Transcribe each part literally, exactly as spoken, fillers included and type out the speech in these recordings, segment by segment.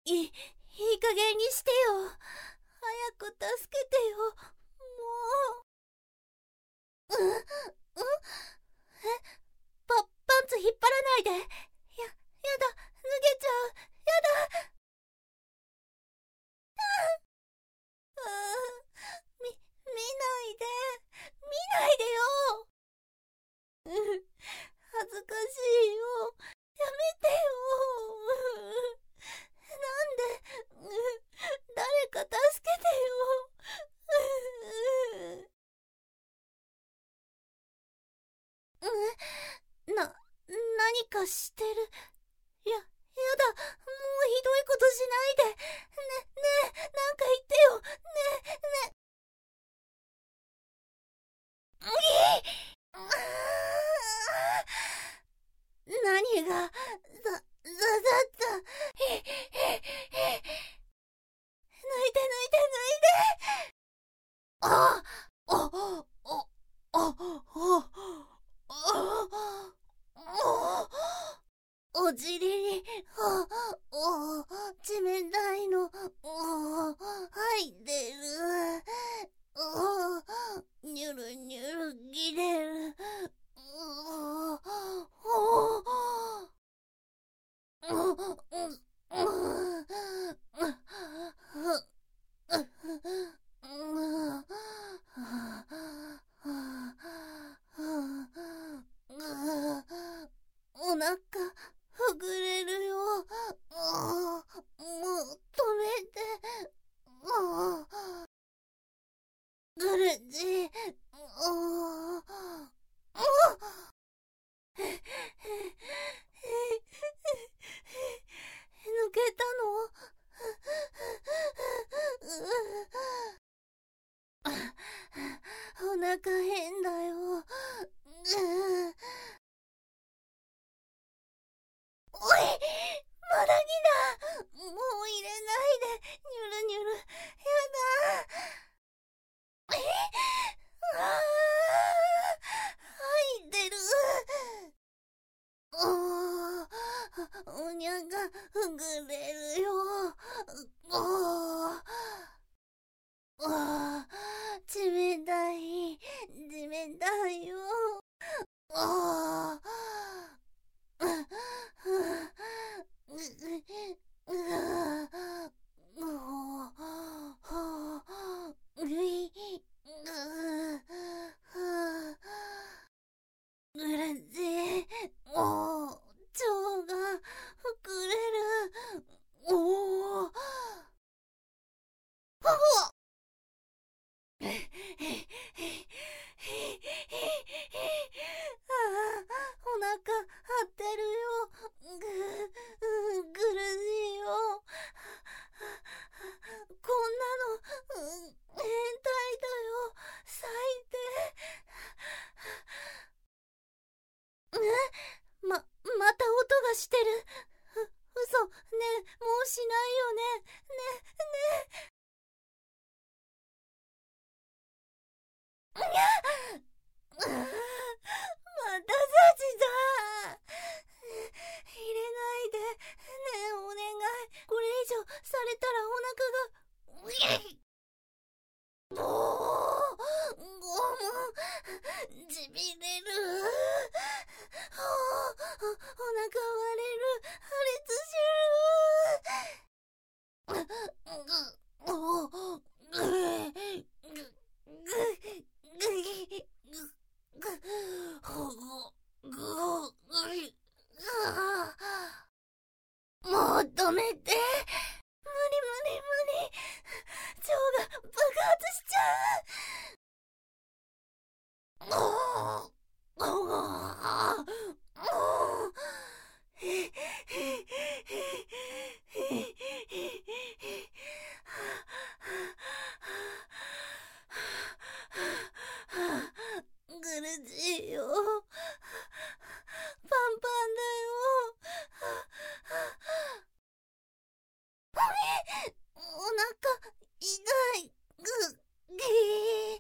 い、いい加減にしてよ。早く助けてよ。もう。うん、うん。え、パ、パンツ引っ張らないで。や、やだ、脱げちゃう。やだ。うーん、み、見ないで。見ないでよ。うん、恥ずかしいよ。やめてよ。なんで、うん、誰か助けてよ。うん、な、何かしてる。や、やだ。もうひどいことしないで。ね、ねえ、なんか言ってよ。ねえ、ねえ。うー何が、ざ、ざだった。ひ、ひ、ひ、抜いて抜いて抜いて。ああ、あ、あ、あ、あ、あ、お尻に、あ、お、冷たいの、お、入ってる。お、にゅるにゅる切れる。お、お、お、お腹ほぐれるよ。もう止めて。もう苦しい。おお抜けたの？お腹変だよ。おい、まだぎだ。もう入れないで。にゅるにゅる。やだ。えあー、入ってる。おー、おにゃがふぐれるよ。おー、おー、冷たい、冷たいよ。おー、う、う、う、う、うい、うらぜ、おー、腸が膨れる。おー、ああ、お腹張ってるよ。ぐ、苦しいよ。こんなの、うん、変態だよ。最低。え、ま、また音がしてる。う、嘘。ねえ、もうしないよね。ね、ね。にゃっ、またサチだ。入れないで。ねえ、お願い。これ以上されたらお腹が。もう、ゴム、ちびれる。お、お腹割れる。破裂する。ぐ、お、ぐ、ぐ、ぐ、ぐ、ぐ、ほご、ぐ、ぐ、もう止めて。無理無理無理。腸が爆発しちゃう。おー、おー、おー、へ、へ、へ、へ、へ、苦しいよ。パンパンだよ。お腹痛い。ぐ、ぎー。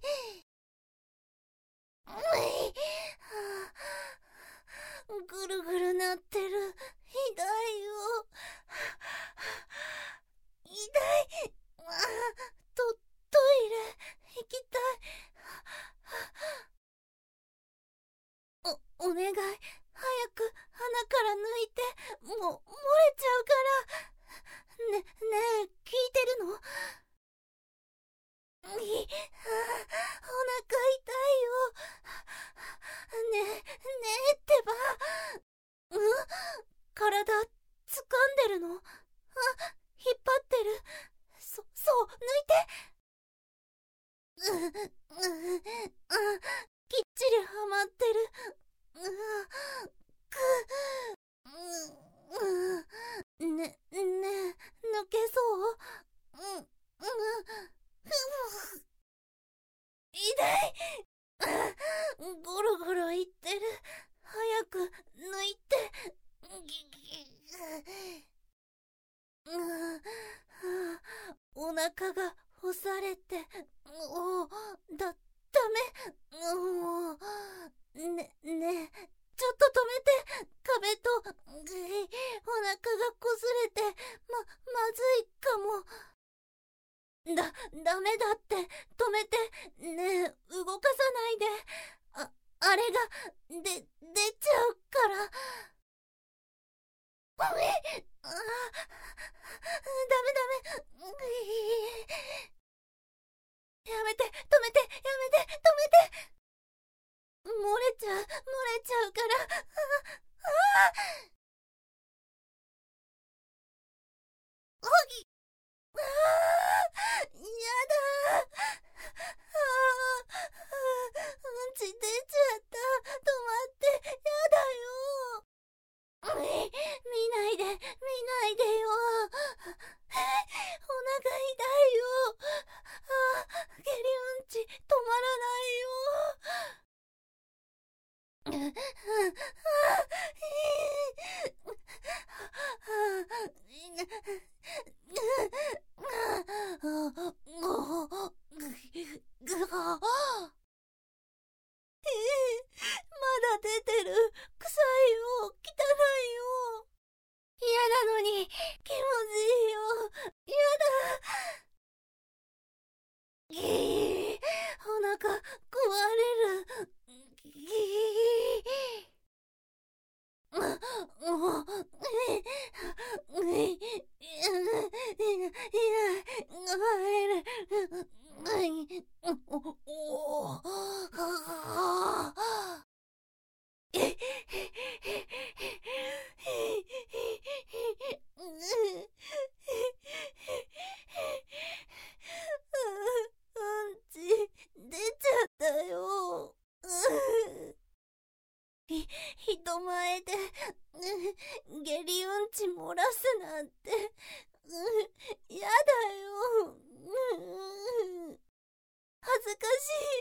んでるの？あ、引っ張ってる。そ、そう、抜いて。う、う、う、きっちりはまってる。う、く、う、う、ね、ね、抜けそう？うん、うん、ふふ、痛い。ゴロゴロいってる。早く抜いて。ぎぎお腹が押されて、おだ、ダメ。もうね、ね、ちょっと止めて。壁とお腹が擦れて、ま、まずいかも。だ、ダメだって。止めて。ねえ、動かさないで。あ、あれが、で、出ちゃうから。あめ、あ、ダメダメ。やめて、止めて、やめて、止めて。漏れちゃう、漏れちゃうから。あ、あ、おぎ、ああ、やだ。ああ、うんち出ちゃった。止まって、やだよ。み、見ないで、見ないでよ。お腹痛いよ。あ、下痢うんち止まらないよ。まだ出てる。臭いよ。汚いよ。嫌なのに気持ちいいよ。やだ。ぎー、お腹壊れる。ぎー。もう、え、え、いや、お、お、え、うんち出ちゃったよ。ひ、人前で、下痢うんち漏らすなんて、やだよ。恥ずかし